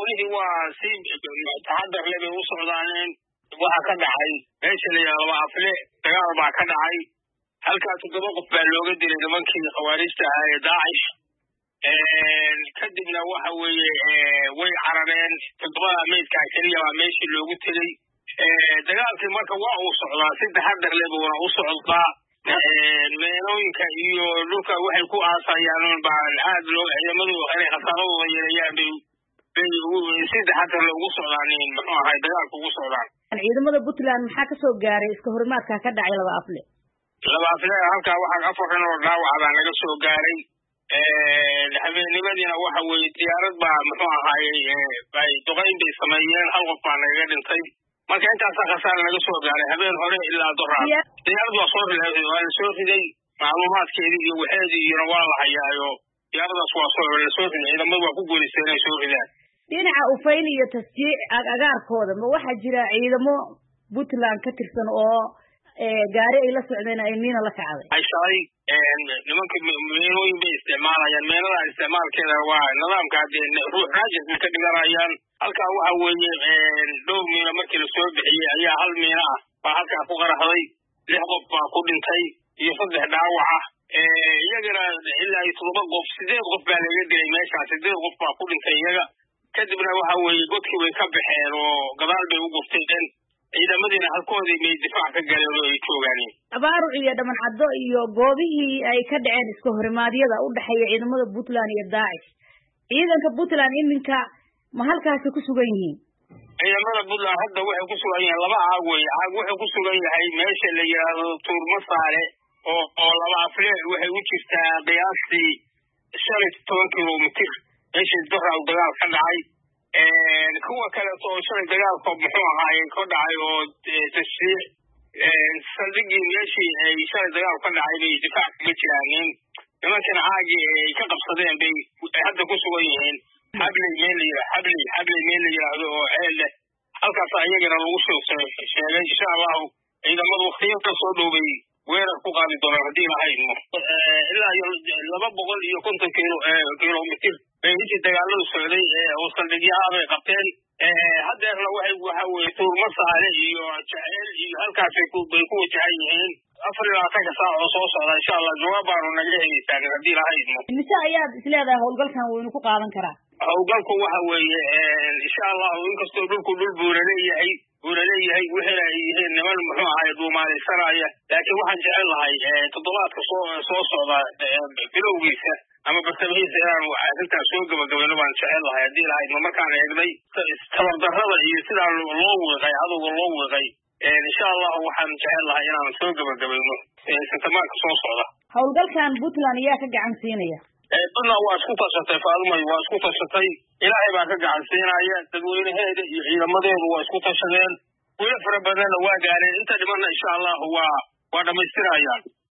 howlihii waa si taxadar leh bay u socdaaneen waxa ka dhacay meesha la yiraahdo afle dagaal baa ka dhacay halkaas 7 qof baa looga dilay nimankii khawaarijta ah ee Daesh kadibna waxa weeye way carareen 7 meedka kaliya waa meeshii loogu tagay dagaalkii marka waa uu socdaa si taxadar leh buu u socdaa meelooyinka iyo dhulka waxay ku aasayaan baan aad loo ciidamadu inay khasaaradooda yeelayaan bay si taxadar leh ugu socdaaneen muxuu ahay dagaalku ugu socdaan ciidamada Puntland maxaa ka soo gaaray iska horimaadka ka dhacay laba afle halka waxa afarkan oo dhaawac baa naga soo gaaray habeenimadiina waxa weeye diyaarad baa muxuu ahay bay duqeyn bay sameeyeen hal qof baa naga dhintay marka intaas khasaar naga soo gaaray habeen hore ilaa doraa diyaarad waa soo riday macluumaadkeedii iyo waxeedii iyo waa la hayaayo diyaaradaas waa soo riday ciidamadu waa ku guuleysteen inay soo ridaan dhinaca Ufayl iyo tasjiic agaarkooda ma waxa jira ciidamo Puntland ka tirsan oo gaari ay la socdeen ay miina la kacday ay shalay nimanka meelooyin bay isticmaalayaan meelada isticmaalkeeda waa nidaamka ruux raajis ka dhiganayaan halka waxa weeye dhowr miina markii la soo bixiyay ayaa hal miina ah baa halka ku qaraxday 6 qof baa ku dhintay iyo 3 dhaawac ah iyagana ilaa 7 qof 8 qof baa laga dilay meeshaas 8 qof baa ku dhintay iyaga kadibna waxa weeye godkii way ka baxeen oo gadaal bay u gurteen ciidamadina halkoodii may difaac ka galeen oo ay joogaaneen abaaru iyo dhaman caddo iyo goobihii ay ka dhaceen iska horimaadyada u dhaxeeya ciidamada Puntland iyo Daesh ciidanka Puntland iminka ma halkaas ku sugan yihiin ciidamada Puntland hadda waxay ku sugan yihiin laba caag wuxuu ku sugan yahay meesha la yiraahdo Tuurmasaare oo laba afle waxay u jirtaa qiyaastii 15 kilomitir meesha dagaal ka dhacay kuwa kale oo shalay dagaalka muxuu ahaayay ka dhacay oo tashiix saldhigii meeshii ay shalay dagaal ka dhacay bay difaac ka jiraan nimankan caagi ay ka qabsadeen bay hadda ku sugan yihiin habley meel la yiraahdo oo ceel halkaas ayagana lagu sheegay insha Allah ciidamadu waqtiga soo dhowbay weerar ku qaadi doonaan hadii la hayno ilaa 250 kilomitir bay intii dagaaladu socday oo saldhigyaha bay qabteen haddeerna waxa weeye Tuurmasaare iyo Jaceyl iyo halkaas bay ku wajahan yihiin 24 saac oo soo socda insha Allah jawaab baan naga helaysaa hadii la hayno mise ayaad isleedahay howlgalkan waynu ku qaadan karaa howlgalku waxa weeye insha Allah inkastoo dhulku dhul buuraleeyahay wixii ay yihiin niman muxuu ahay duumaaleysanaya laakiin waxaan jecel lahay toddobaadka soo socda bilowgiisa ama bartamihiisa inaan arrintaas soo gabagabayno baan jecel lahay hadii la hayno markaan eegnay tabardarrada iyo sidaa loo weeqay cadowga loo weeqay insha Allah waxaan jecel lahay inaan soo gabagabayno sentamaarka soo socda howlgalkan Puntland ayaa ka gacan siinaya Puntland waa isku tashatay Faalmay waa isku tashatay ilaahay baa ka gacan siinaya dadweynaheeda iyo ciidamadeedu waa isku tashadeen weli fara badan waa gaareen inta dhimanna insha Allah waa dhamaystirayaan